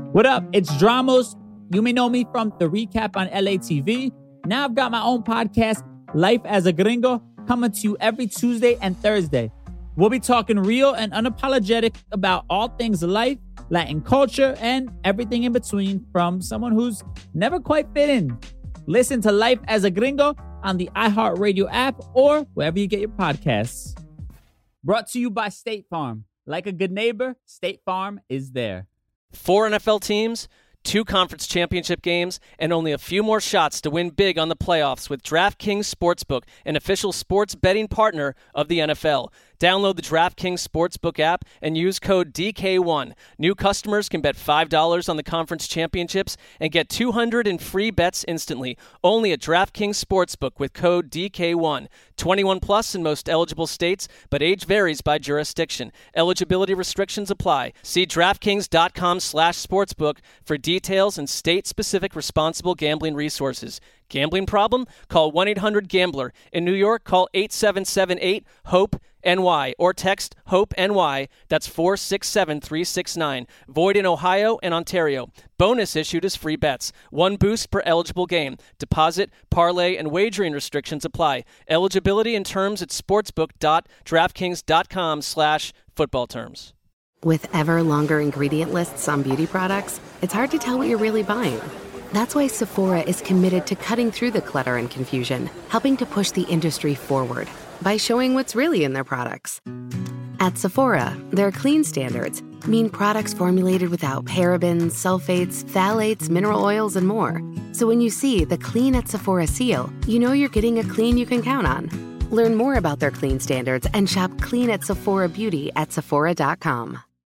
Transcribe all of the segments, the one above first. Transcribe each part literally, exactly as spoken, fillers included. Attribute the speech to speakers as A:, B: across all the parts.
A: What up? It's Dramos. You may know me from the recap on L A T V. Now I've got my own podcast, Life as a Gringo, coming to you every Tuesday and Thursday. We'll be talking real and unapologetic about all things life, Latin culture, and everything in between from someone who's never quite fit in. Listen to Life as a Gringo on the iHeartRadio app or wherever you get your podcasts. Brought to you by State Farm. Like a good neighbor, State Farm is there.
B: Four N F L teams, two conference championship games, and only a few more shots to win big on the playoffs with DraftKings Sportsbook, an official sports betting partner of the N F L. Download the DraftKings Sportsbook app and use code D K one. New customers can bet five dollars on the conference championships and get two hundred dollars in free bets instantly. Only at DraftKings Sportsbook with code D K one. twenty-one plus in most eligible states, but age varies by jurisdiction. Eligibility restrictions apply. See DraftKings.com slash sportsbook for details and state-specific responsible gambling resources. Gambling problem? Call one eight hundred gambler. In New York, call eight seven seven eight HOPE N Y or text HOPE-N-Y. That's four six seven three six nine. Void in Ohio and Ontario. Bonus issued as free bets. One boost per eligible game. Deposit, parlay, and wagering restrictions apply. Eligibility and terms at sportsbook.draftkings.com slash football terms.
C: With ever longer ingredient lists on beauty products, it's hard to tell what you're really buying. That's why Sephora is committed to cutting through the clutter and confusion, helping to push the industry forward by showing what's really in their products. At Sephora, their clean standards mean products formulated without parabens, sulfates, phthalates, mineral oils, and more. So when you see the Clean at Sephora seal, you know you're getting a clean you can count on. Learn more about their clean standards and shop Clean at Sephora Beauty at Sephora dot com.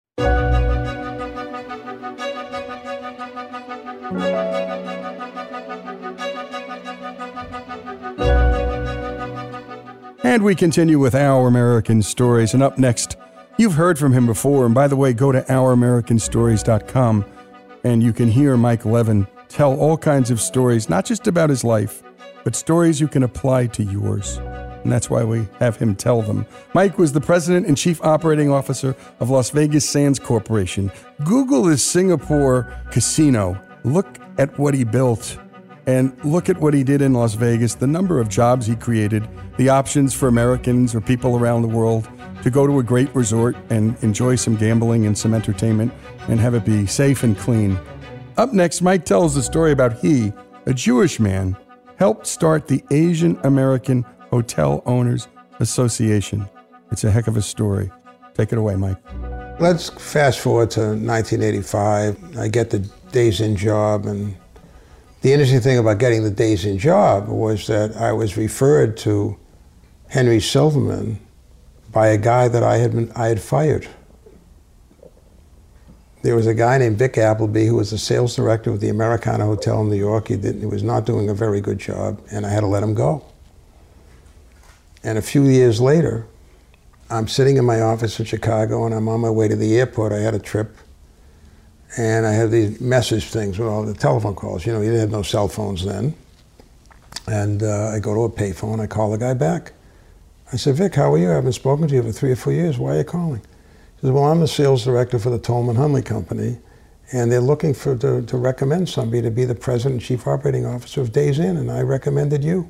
D: And we continue with Our American Stories. And up next, you've heard from him before. And by the way, go to our american stories dot com and you can hear Mike Levin tell all kinds of stories, not just about his life, but stories you can apply to yours. And that's why we have him tell them. Mike was the president and chief operating officer of Las Vegas Sands Corporation. Google his Singapore casino. Look at what he built. And look at what he did in Las Vegas, the number of jobs he created, the options for Americans or people around the world to go to a great resort and enjoy some gambling and some entertainment and have it be safe and clean. Up next, Mike tells the story about he, a Jewish man, helped start the Asian American Hotel Owners Association. It's a heck of a story. Take it away, Mike.
E: Let's fast forward to nineteen eighty-five. I get the Days Inn job, and the interesting thing about getting the Days Inn job was that I was referred to Henry Silverman by a guy that I had been I had fired. There was a guy named Vic Appleby who was the sales director of the Americana Hotel in New York. He didn't, he was not doing a very good job, and I had to let him go. And a few years later, I'm sitting in my office in Chicago, and I'm on my way to the airport. I had a trip. And I had these message things with all the telephone calls. You know, you didn't have no cell phones then. And uh, I go to a payphone, I call the guy back. I said, Vic, how are you? I haven't spoken to you for three or four years. Why are you calling? He says, well, I'm the sales director for the Tolman Hunley Company, and they're looking for to, to recommend somebody to be the president and chief operating officer of Days Inn, and I recommended you.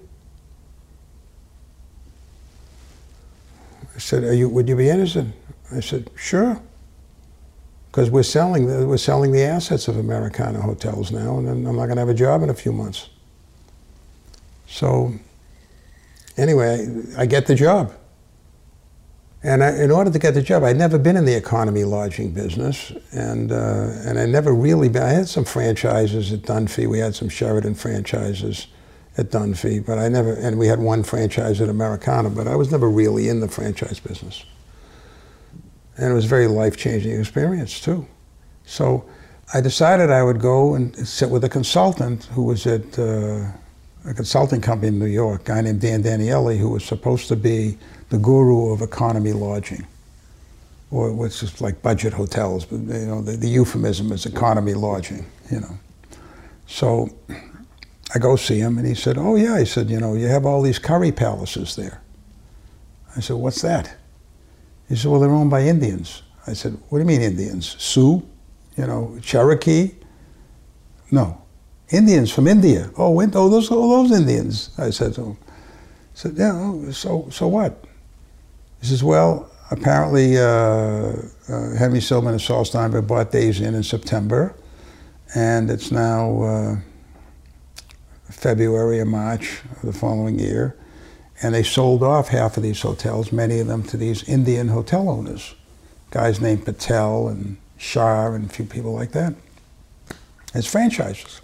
E: I said, are you, would you be interested? I said, sure. Because we're selling, the, we're selling the assets of Americana Hotels now, and I'm not going to have a job in a few months. So, anyway, I get the job. And I, in order to get the job, I'd never been in the economy lodging business, and uh, and I never really been. I had some franchises at Dunphy. We had some Sheraton franchises at Dunphy, but I never. And we had one franchise at Americana, but I was never really in the franchise business. And it was a very life-changing experience too. So I decided I would go and sit with a consultant who was at uh, a consulting company in New York, a guy named Dan Danielli, who was supposed to be the guru of economy lodging, or what's just like budget hotels, but you know, the, the euphemism is economy lodging, you know. So I go see him, and he said, oh yeah, he said, you know, you have all these curry palaces there. I said, what's that? He said, well, they're owned by Indians. I said, what do you mean Indians? Sioux? You know, Cherokee? No. Indians from India. Oh, in, oh, those, oh, those Indians, I said to him. I said, yeah, oh, so, so what? He says, well, apparently uh, uh, Henry Silverman and Saul Steinberg bought Days Inn in September, and it's now uh, February or March of the following year, and they sold off half of these hotels, many of them to these Indian hotel owners, guys named Patel and Shah and a few people like that. It's franchises.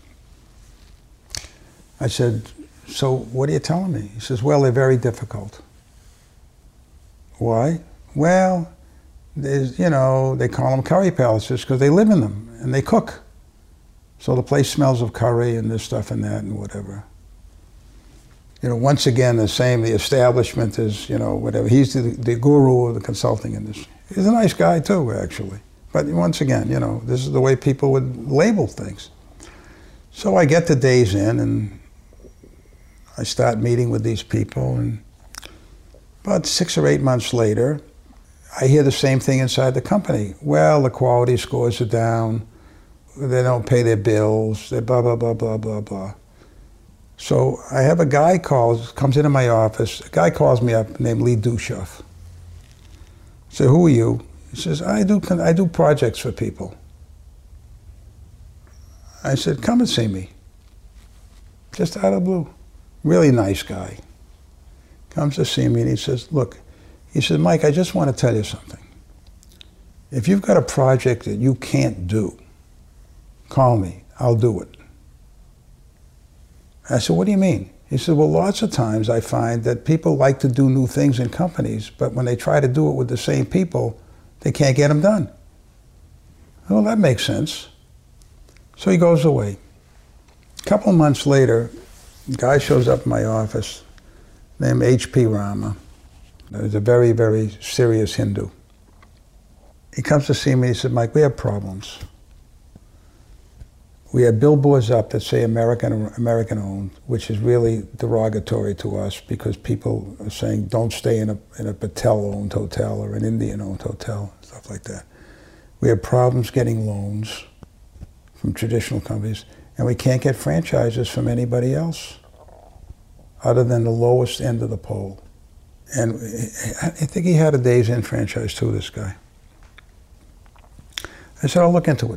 E: I said, so what are you telling me? He says, well, they're very difficult. Why? Well, there's, you know, they call them curry palaces because they live in them and they cook. So the place smells of curry and this stuff and that and whatever. You know, once again, the same, the establishment is, you know, whatever. He's the, the guru of the consulting industry. He's a nice guy too, actually. But once again, you know, this is the way people would label things. So I get to Days Inn and I start meeting with these people, and about six or eight months later, I hear the same thing inside the company. Well, the quality scores are down, they don't pay their bills, they blah, blah, blah, blah, blah, blah. So I have a guy calls, comes into my office, a guy calls me up named Lee Dushoff. I say, who are you? He says, I do, I do projects for people. I said, come and see me. Just out of the blue. Really nice guy. Comes to see me and he says, look, he says, Mike, I just want to tell you something. If you've got a project that you can't do, call me, I'll do it. I said, what do you mean? He said, well, lots of times I find that people like to do new things in companies, but when they try to do it with the same people, they can't get them done. Well, that makes sense. So he goes away. A couple months later, a guy shows up in my office named H P Rama. He's a very, very serious Hindu. He comes to see me, he said, Mike, we have problems. We have billboards up that say American American owned, which is really derogatory to us because people are saying don't stay in a, in a Patel-owned hotel or an Indian-owned hotel, stuff like that. We have problems getting loans from traditional companies, and we can't get franchises from anybody else other than the lowest end of the pole. And I think he had a Days Inn franchise too, this guy. I said, I'll look into it.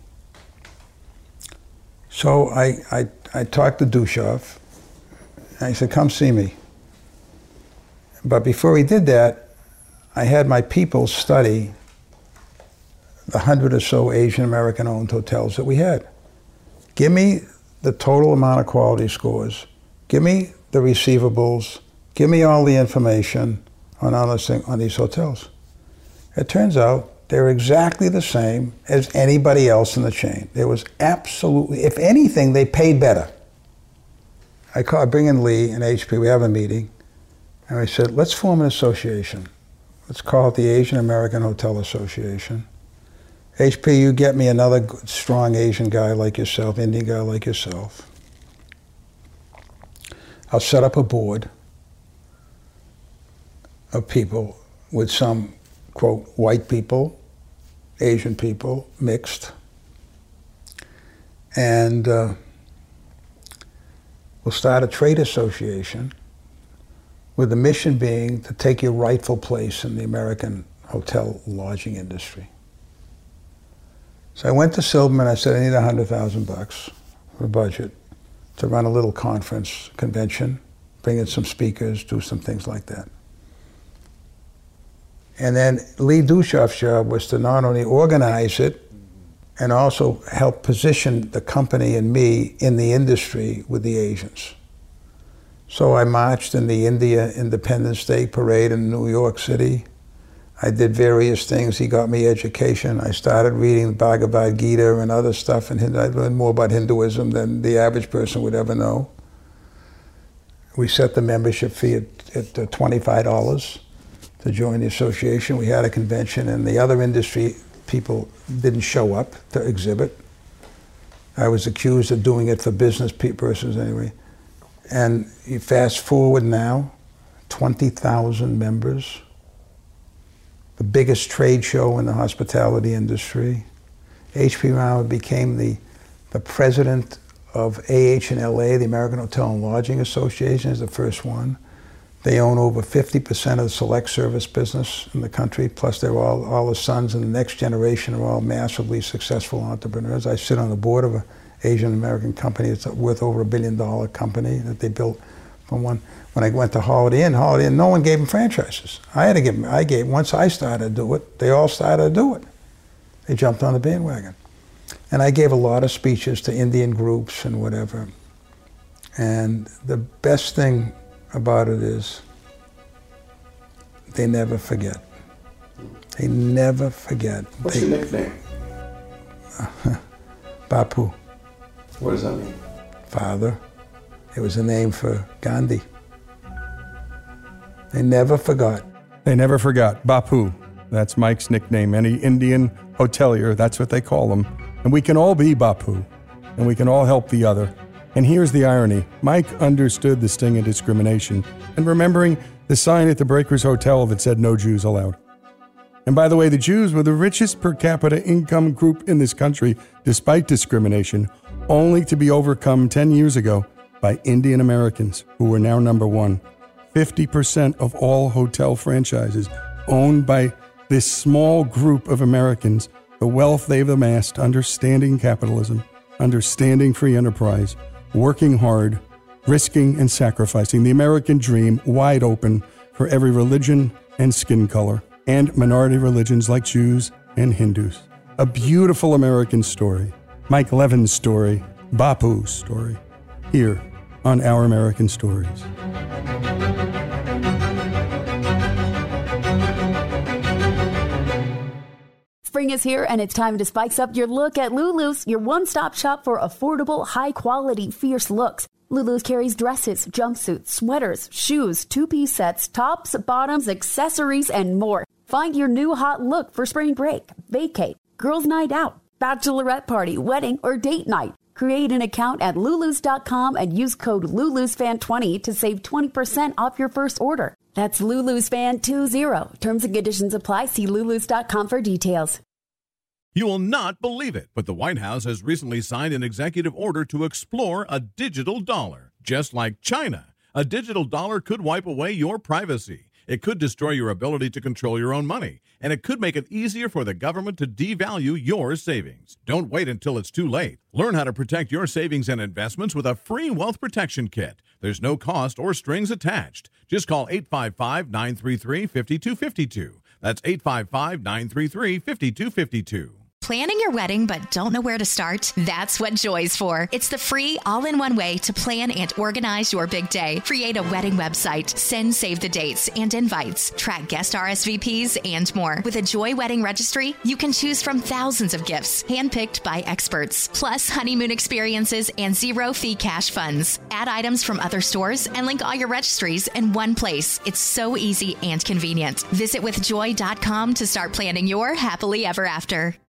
E: So I, I, I talked to Dushoff, and I said, come see me. But before he did that, I had my people study the hundred or so Asian American owned hotels that we had. Give me the total amount of quality scores. Give me the receivables. Give me all the information on, all this thing, on these hotels. It turns out they're exactly the same as anybody else in the chain. There was absolutely, if anything, they paid better. I, call, I bring in Lee and H P, we have a meeting, and I said, let's form an association. Let's call it the Asian American Hotel Association. H P, you get me another good, strong Asian guy like yourself, Indian guy like yourself. I'll set up a board of people with some, quote, white people, Asian people, mixed. And uh, we'll start a trade association with the mission being to take your rightful place in the American hotel lodging industry. So I went to Silverman, I said, I need a hundred thousand bucks for a budget to run a little conference, convention, bring in some speakers, do some things like that. And then Lee Dushoff's job was to not only organize it and also help position the company and me in the industry with the Asians. So I marched in the India Independence Day Parade in New York City. I did various things. He got me education. I started reading Bhagavad Gita and other stuff, and I learned more about Hinduism than the average person would ever know. We set the membership fee at, at uh, twenty-five dollars to join the association. We had a convention, and the other industry people didn't show up to exhibit. I was accused of doing it for business persons anyway. And you fast forward now, twenty thousand members. The biggest trade show in the hospitality industry. H P Rama became the, the president of A H in L A, the American Hotel and Lodging Association, is the first one. They own over fifty percent of the select service business in the country, plus they're all, all the sons and the next generation are all massively successful entrepreneurs. I sit on the board of an Asian American company that's worth over a billion dollar company that they built from one. When I went to Holiday Inn, Holiday Inn, no one gave them franchises. I had to give them, I gave, once I started to do it, they all started to do it. They jumped on the bandwagon. And I gave a lot of speeches to Indian groups and whatever. And the best thing about it is they never forget. They never forget.
D: What's
E: they,
D: your nickname?
E: Uh, Bapu.
D: What does that mean?
E: Father. It was a name for Gandhi. They never forgot.
D: They never forgot. Bapu. That's Mike's nickname. Any Indian hotelier, that's what they call them. And we can all be Bapu, and we can all help the other. And here's the irony. Mike understood the sting of discrimination, and remembering the sign at the Breakers Hotel that said no Jews allowed. And by the way, the Jews were the richest per capita income group in this country, despite discrimination, only to be overcome ten years ago by Indian Americans, who were now number one. fifty percent of all hotel franchises owned by this small group of Americans, the wealth they've amassed, understanding capitalism, understanding free enterprise, working hard, risking and sacrificing the American dream wide open for every religion and skin color, and minority religions like Jews and Hindus. A beautiful American story. Mike Levin's story, Bapu's story, here on Our American Stories.
F: Spring is here, and it's time to spice up your look at Lulu's, your one-stop shop for affordable, high-quality, fierce looks. Lulu's carries dresses, jumpsuits, sweaters, shoes, two-piece sets, tops, bottoms, accessories, and more. Find your new hot look for spring break, vacate, girls' night out, bachelorette party, wedding, or date night. Create an account at lulus dot com and use code Lulus Fan twenty to save twenty percent off your first order. That's Lulus Fan twenty. Terms and conditions apply. See lulus dot com for details.
G: You will not believe it, but the White House has recently signed an executive order to explore a digital dollar. Just like China, a digital dollar could wipe away your privacy. It could destroy your ability to control your own money, and it could make it easier for the government to devalue your savings. Don't wait until it's too late. Learn how to protect your savings and investments with a free wealth protection kit. There's no cost or strings attached. Just call eight five five, nine three three, five two five two. That's eight five five, nine three three, five two five two.
H: Planning your wedding but don't know where to start? That's what Joy's for. It's the free all-in-one way to plan and organize your big day. Create a wedding website, send save the dates and invites, track guest R S V Ps, and more. With a Joy Wedding Registry, you can choose from thousands of gifts, handpicked by experts, plus honeymoon experiences and zero-fee cash funds. Add items from other stores and link all your registries in one place. It's so easy and convenient. Visit with joy dot com to start planning your happily ever after.